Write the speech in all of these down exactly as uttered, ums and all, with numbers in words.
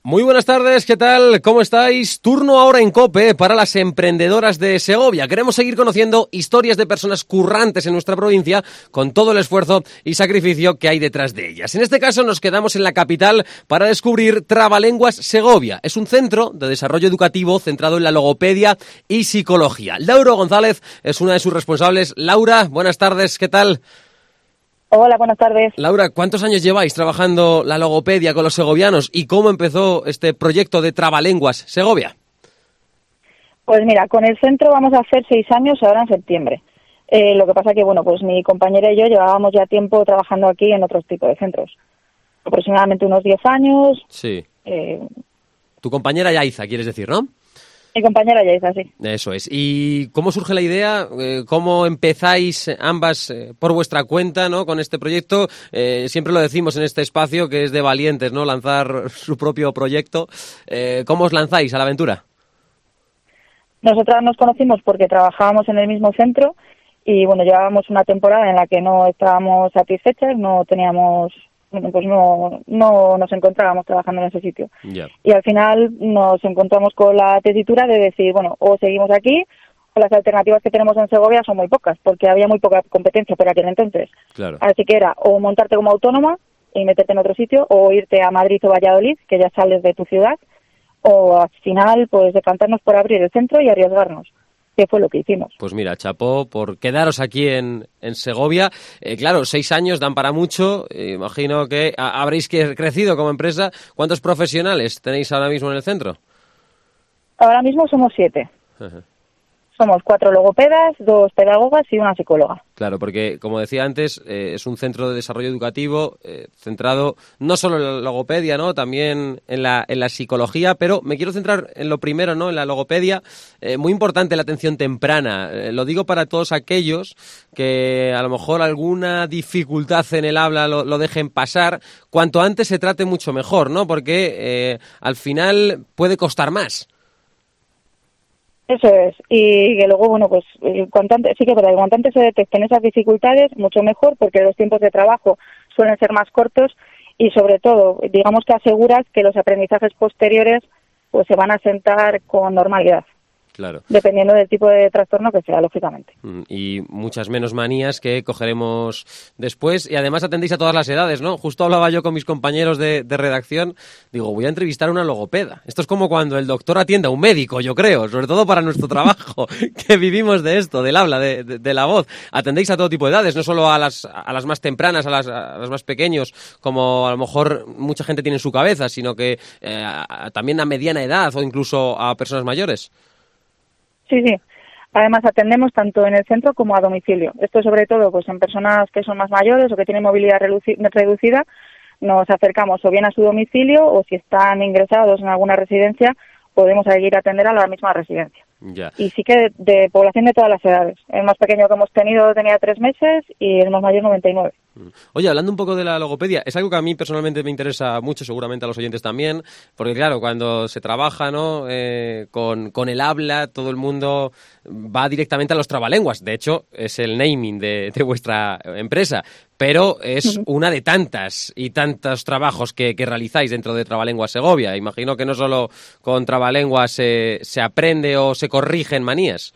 Muy buenas tardes, ¿qué tal? ¿Cómo estáis? Turno ahora en COPE para las emprendedoras de Segovia. Queremos seguir conociendo historias de personas currantes en nuestra provincia con todo el esfuerzo y sacrificio que hay detrás de ellas. En este caso nos quedamos en la capital para descubrir Trabalenguas Segovia. Es un centro de desarrollo educativo centrado en la logopedia y psicología. Laura González es una de sus responsables. Laura, buenas tardes, ¿qué tal? Hola, buenas tardes. Laura, ¿cuántos años lleváis trabajando la logopedia con los segovianos y cómo empezó este proyecto de Trabalenguas Segovia? Pues mira, con el centro vamos a hacer seis años ahora en septiembre. Eh, lo que pasa que, bueno, pues mi compañera y yo llevábamos ya tiempo trabajando aquí en otros tipos de centros. Aproximadamente unos diez años. Sí. Eh, Tu compañera Yaiza, quieres decir, ¿no? Mi compañera ya es así. Eso es. ¿Y cómo surge la idea? Eh, ¿Cómo empezáis ambas eh, por vuestra cuenta, ¿no? Con este proyecto? Eh, siempre lo decimos en este espacio que es de valientes, ¿no? Lanzar su propio proyecto. Eh, ¿Cómo os lanzáis a la aventura? Nosotras nos conocimos porque trabajábamos en el mismo centro y, bueno, llevábamos una temporada en la que no estábamos satisfechas, no teníamos... pues no, no nos encontrábamos trabajando en ese sitio. Yeah. Y al final nos encontramos con la tesitura de decir, bueno, o seguimos aquí o las alternativas que tenemos en Segovia son muy pocas, porque había muy poca competencia por aquel entonces. Claro. Así que era o montarte como autónoma y meterte en otro sitio, o irte a Madrid o Valladolid, que ya sales de tu ciudad, o al final pues decantarnos por abrir el centro y arriesgarnos. Que fue lo que hicimos. Pues mira, chapó por quedaros aquí en, en Segovia. Eh, claro, seis años dan para mucho. Eh, imagino que a, habréis que, crecido como empresa. ¿Cuántos profesionales tenéis ahora mismo en el centro? Ahora mismo somos siete. Ajá. Somos cuatro logopedas, dos pedagogas y una psicóloga. Claro, porque, como decía antes, eh, es un centro de desarrollo educativo eh, centrado no solo en la logopedia, ¿no? También en la, en la psicología, pero me quiero centrar en lo primero, ¿no? En la logopedia. Eh, muy importante la atención temprana. Eh, lo digo para todos aquellos que a lo mejor alguna dificultad en el habla lo, lo dejen pasar. Cuanto antes se trate, mucho mejor, ¿no? Porque eh, al final puede costar más. Eso es, y que luego, bueno, pues cuanto antes, sí que es verdad, cuanto antes se detecten esas dificultades, mucho mejor, porque los tiempos de trabajo suelen ser más cortos y, sobre todo, digamos que aseguras que los aprendizajes posteriores pues se van a sentar con normalidad. Claro. Dependiendo del tipo de trastorno que sea, lógicamente. Y muchas menos manías que cogeremos después. Y además atendéis a todas las edades, ¿no? Justo hablaba yo con mis compañeros de, de redacción. Digo, voy a entrevistar a una logopeda. Esto es como cuando el doctor atiende a un médico, yo creo. Sobre todo para nuestro trabajo, que vivimos de esto, del habla, de, de, de la voz. Atendéis a todo tipo de edades, no solo a las, a las más tempranas, a las, a las más pequeños, como a lo mejor mucha gente tiene en su cabeza, sino que eh, a, a, también a mediana edad o incluso a personas mayores. Sí, sí. Además atendemos tanto en el centro como a domicilio. Esto sobre todo pues en personas que son más mayores o que tienen movilidad reducida, nos acercamos o bien a su domicilio o si están ingresados en alguna residencia podemos ir a atender a la misma residencia. Ya. Y sí que de, de población de todas las edades. El más pequeño que hemos tenido tenía tres meses y el más mayor noventa y nueve. Oye, hablando un poco de la logopedia, es algo que a mí personalmente me interesa mucho, seguramente a los oyentes también, porque claro, cuando se trabaja, ¿no? eh, con, con el habla, todo el mundo va directamente a los trabalenguas. De hecho, es el naming de, de vuestra empresa, pero es una de tantas y tantos trabajos que, que realizáis dentro de Trabalenguas Segovia. Imagino que no solo con Trabalenguas se, se aprende o se corrigen manías.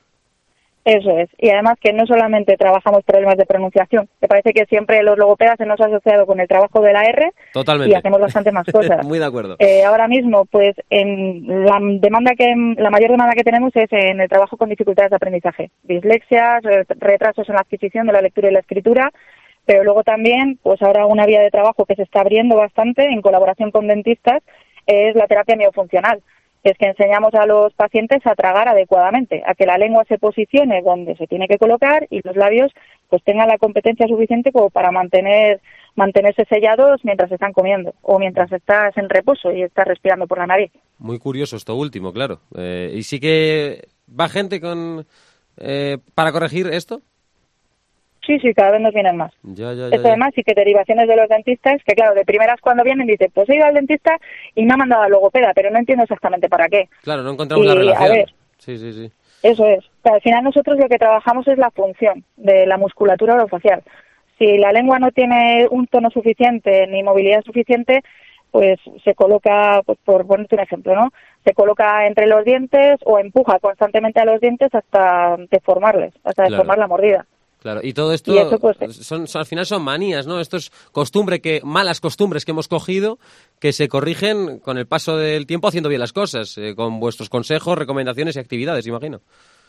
Eso es. Y además que no solamente trabajamos problemas de pronunciación, que parece que siempre los logopedas se nos ha asociado con el trabajo de la R. Totalmente. Y hacemos bastante más cosas. Muy de acuerdo. Eh, ahora mismo, pues, en la demanda que la mayor demanda que tenemos es en el trabajo con dificultades de aprendizaje, dislexias, retrasos en la adquisición de la lectura y la escritura, pero luego también, pues ahora una vía de trabajo que se está abriendo bastante en colaboración con dentistas es la terapia miofuncional. Es que enseñamos a los pacientes a tragar adecuadamente, a que la lengua se posicione donde se tiene que colocar y los labios pues tengan la competencia suficiente como para mantener mantenerse sellados mientras están comiendo o mientras estás en reposo y estás respirando por la nariz. Muy curioso esto último, claro. Eh, ¿Y sí que va gente con eh, para corregir esto? Sí, sí, cada vez nos vienen más. Ya, ya, ya, Esto además sí que derivaciones de los dentistas, que claro, de primeras cuando vienen dicen, pues he ido al dentista y me ha mandado a logopeda, pero no entiendo exactamente para qué. Claro, no encontramos y, la relación. A ver, sí, sí, sí. Eso es. O sea, al final nosotros lo que trabajamos es la función de la musculatura orofacial. Si la lengua no tiene un tono suficiente ni movilidad suficiente, pues se coloca, pues por ponerte un ejemplo, ¿no? Se coloca entre los dientes o empuja constantemente a los dientes hasta deformarles, hasta Claro. deformar la mordida. Claro, y todo esto Y eso, pues, son, son- al final son manías, ¿no? Esto es costumbre que, malas costumbres que hemos cogido que se corrigen con el paso del tiempo haciendo bien las cosas, eh, con vuestros consejos, recomendaciones y actividades, imagino.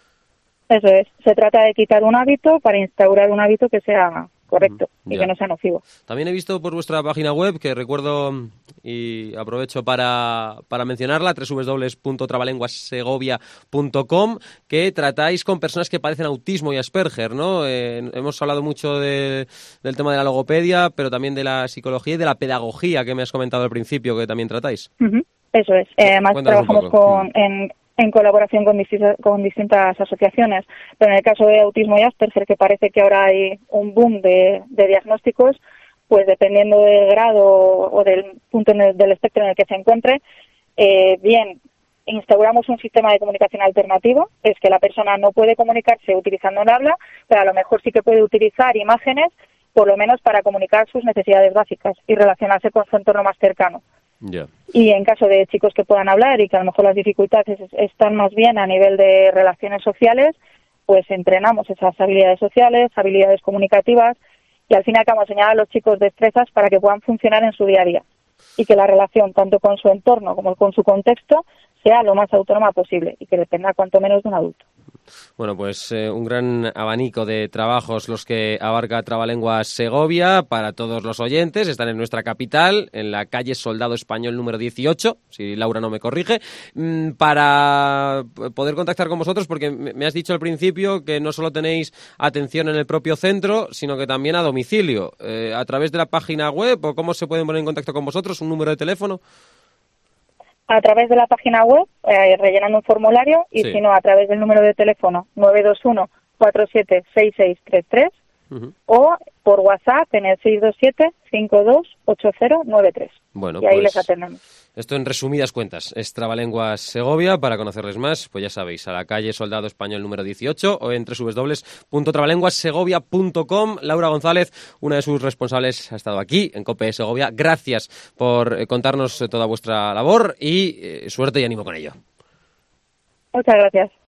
Eso es, se trata de quitar un hábito para instaurar un hábito que sea correcto Mm, y ya. que no sea nocivo. También he visto por vuestra página web, que recuerdo y aprovecho para, para mencionarla, doble u doble u doble u punto trabalenguassegovia punto com, que tratáis con personas que padecen autismo y Asperger, ¿no? Eh, hemos hablado mucho de- del tema de la logopedia, pero también de la psicología y de la pedagogía que me has comentado al principio, que también tratáis. Ujú, eso es. Eh, además, Cuéntanos un trabajamos poco. con, en, en colaboración con, distintas, con distintas asociaciones, pero en el caso de autismo y Asperger, que parece que ahora hay un boom de, de diagnósticos, pues dependiendo del grado o del punto en el- del espectro en el que se encuentre, eh, bien, instauramos un sistema de comunicación alternativo, es que la persona no puede comunicarse utilizando el habla, pero a lo mejor sí que puede utilizar imágenes, por lo menos para comunicar sus necesidades básicas y relacionarse con su entorno más cercano. Ya. Y en caso de chicos que puedan hablar y que a lo mejor las dificultades es- están más bien a nivel de relaciones sociales, pues entrenamos esas habilidades sociales, habilidades comunicativas y al fin y al cabo enseñar a los chicos destrezas para que puedan funcionar en su día a día y que la relación tanto con su entorno como con su contexto sea lo más autónoma posible y que dependa cuanto menos de un adulto. Bueno, pues eh, un gran abanico de trabajos los que abarca Trabalenguas Segovia para todos los oyentes. Están en nuestra capital, en la calle Soldado Español número dieciocho, si Laura no me corrige, mm, para poder contactar con vosotros, porque me me has dicho al principio que no solo tenéis atención en el propio centro, sino que también a domicilio. Eh, ¿A través de la página web o cómo se pueden poner en contacto con vosotros? ¿Un número de teléfono? A través de la página web, eh, rellenando un formulario, y Sí. si no, a través del número de teléfono nueve dos uno, cuatro siete seis seis tres tres Ujú. o por WhatsApp en el seis dos siete, cinco dos ocho cero nueve tres. Bueno, Y ahí pues les atendemos. esto en resumidas cuentas es Trabalenguas Segovia. Para conocerles más, pues ya sabéis, a la calle Soldado Español número dieciocho o en doble u doble u doble u punto trabalenguassegovia punto com. Laura González, una de sus responsables, ha estado aquí en COPE Segovia. Gracias por eh, contarnos eh, toda vuestra labor y eh, suerte y ánimo con ello. Muchas gracias.